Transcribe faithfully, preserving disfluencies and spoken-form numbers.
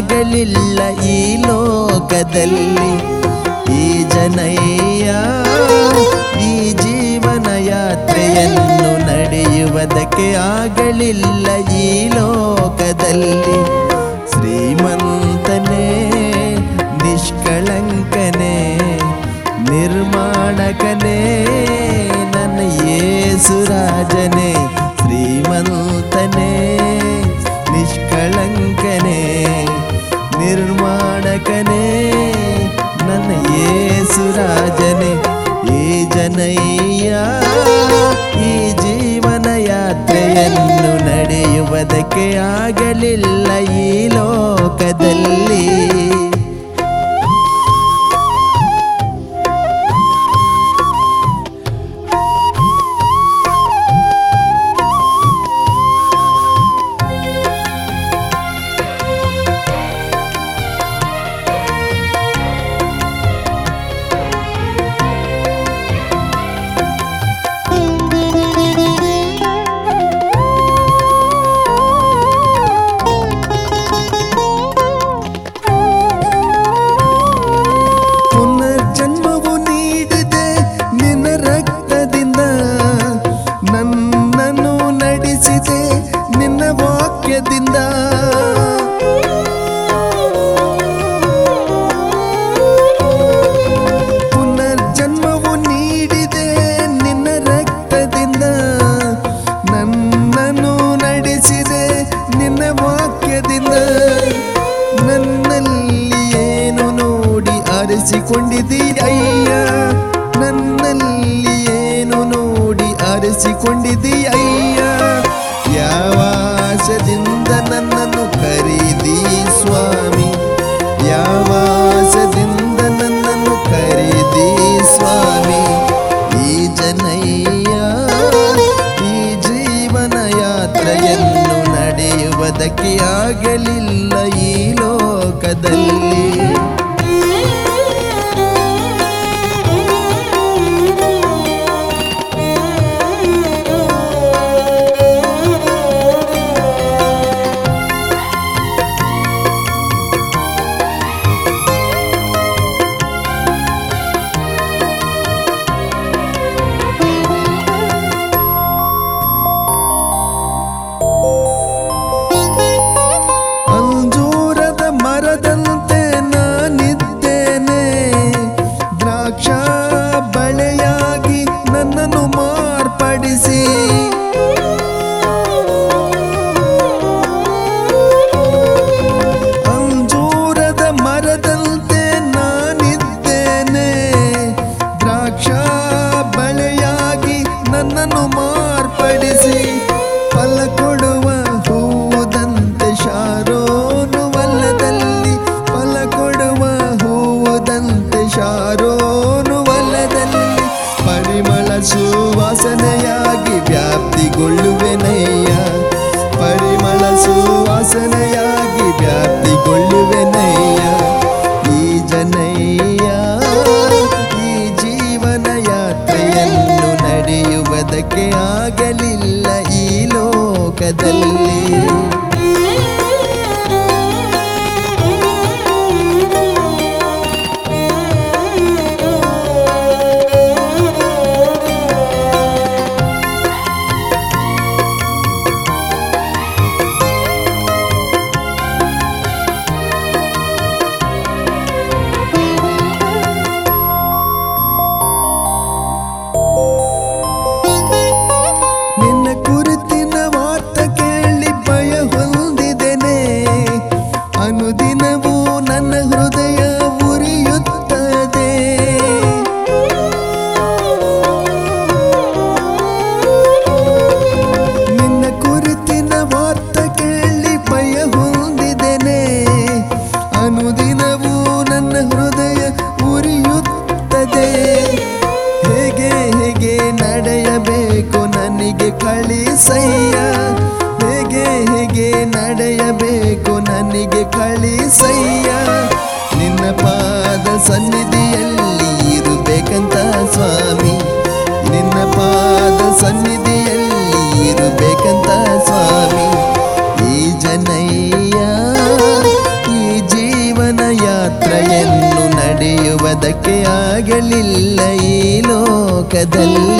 ಆಗಲಿಲ್ಲ ಈ ಲೋಕದಲ್ಲಿ. ಈ ಜನಯ್ಯ ಈ ಜೀವನ ಯಾತ್ರೆಯನ್ನು ನಡೆಯುವುದಕ್ಕೆ ಆಗಲಿಲ್ಲ ಈ ಲೋಕದಲ್ಲಿ. ಶ್ರೀಮಂತನೇ ನಿಷ್ಕಳಂಕನೇ ನಿರ್ಮಾಣಕನೇ ನನ್ನ ಯೇಸು ರಾಜನೇ. ಶ್ರೀಮಂತನೇ ನಿಷ್ಕಳಂಕನೇ ನಿರ್ಮಾಣಕನೇ ನನ್ನ ಯೇಸು ರಾಜನೇ. ಈ ಜನಯ್ಯ ಈ ಜೀವನ ಯಾತ್ರೆಯನ್ನು ನಡೆಯುವುದಕ್ಕೆ ಆಗಲಿಲ್ಲ ಈ ಲೋಕದಲ್ಲಿ. ನಿನ್ನ ವಾಕ್ಯದಿಂದ ಪುನರ್ಜನ್ಮವು ನೀಡಿದೆ ನಿನ್ನ ರಕ್ತದಿಂದ. ನನ್ನನ್ನು ನಡೆಸಿದೆ ನಿನ್ನ ವಾಕ್ಯದಿಂದ. ನನ್ನಲ್ಲಿ ಏನು ನೋಡಿ ಆರಿಸಿಕೊಂಡಿದ್ದೀಯಯ್ಯ. ನನ್ನಲ್ಲಿ ಏನು ನೋಡಿ ಆರಿಸಿಕೊಂಡಿದ್ದೀಯಯ್ಯ. ಯಾವ ಆಸದಿಂದ ನನ್ನನ್ನು ಕರೀದಿ ಸ್ವಾಮಿ. ಯಾವ ಆಸದಿಂದ ನನ್ನನ್ನು ಕರೀದಿ ಸ್ವಾಮಿ. ಈ ಜನಯ್ಯ ಈ ಜೀವನ ಯಾತ್ರೆಯನ್ನು ನಡೆಯುವುದಕ್ಕೆ ಆಗಲಿಲ್ಲ ಈ ಲೋಕದಲ್ಲಿ. ಮರದಂತೆ ನಾನಿದ್ದೇನೆ. ದ್ರಾಕ್ಷ ಬಳೆಯಾಗಿ ನನ್ನನ್ನು ಮಾರ್ಪಡಿಸಿ. ಅಂಜೂರದ ಮರದಂತೆ ನಾನಿದ್ದೇನೆ. ದ್ರಾಕ್ಷ ಬಳೆಯಾಗಿ ನನ್ನನ್ನು ಮಾರ್ಪಡಿಸಿ. ಫಲ ಕೊಡುವ ಹೂವುದಂತೆ ಶಾರೋನು ವಲದಲ್ಲಿ. ಫಲ ಕೊಡುವ ಹೂವುದಂತೆ ಶಾರೋನು ವಲದಲ್ಲಿ. ಪರಿಮಳ ಸುವಾಸನೆಯಾಗಿ ವ್ಯಾಪ್ತಿಗೊಳ್ಳುವೆನಯ್ಯ. ಪರಿಮಳ ಸುವಾಸನೆಯಾಗಿ ವ್ಯಾಪ್ತಿಗೊಳ್ಳುವೆನಯ್ಯ. ಈ ಜನಯ್ಯ ಈ ಜೀವನ ಯಾತ್ರೆಯನ್ನು ನಡೆಯುವುದಕ್ಕೆ ಆಗಲಿಲ್ಲ ಈ ಲೋಕದಲ್ಲಿ. ನಿನ್ನ ಕುರಿತಿನ ವಾರ್ತೆ ಕೇಳಿ ಭಯ ಹೊಂದಿದೆನೆ. ಅನುದಿನವೂ ನನ್ನ ಹೃದಯ ಉರಿಯುತ್ತದೆ. ನಿನ್ನ ಕುರಿತಿನ ವಾರ್ತೆ ಕೇಳಿ ಭಯ ಹೊಂದಿದೆನೆ. ಅನುದಿನವೂ ನನ್ನ ಹೃದಯ ಉರಿಯುತ್ತದೆ. ಹೇಗೆ ಹೇಗೆ ನಡೆಯಬೇಕು ನನಗೆ ಕಳಿಸಯ್ಯ. ಹೇಗೆ ಹೇಗೆ ನಡೆಯಬೇಕು ನನಗೆ ಕಳಿಸಯ್ಯ. ನಿನ್ನ ಪಾದ ಸನ್ನಿಧಿಯಲ್ಲಿ ಇರಬೇಕಂತ ಸ್ವಾಮಿ. ನಿನ್ನ ಪಾದ ಸನ್ನಿಧಿಯಲ್ಲಿ ಇರಬೇಕಂತ ಸ್ವಾಮಿ. ಈ ಜನಯ್ಯ ಈ ಲೋಕದಲ್ಲಿ